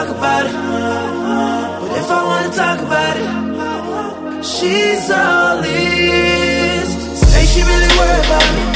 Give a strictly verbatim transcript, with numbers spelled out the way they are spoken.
talk about it, but if I wanna talk about it, she's all ears. Say she really worried about me,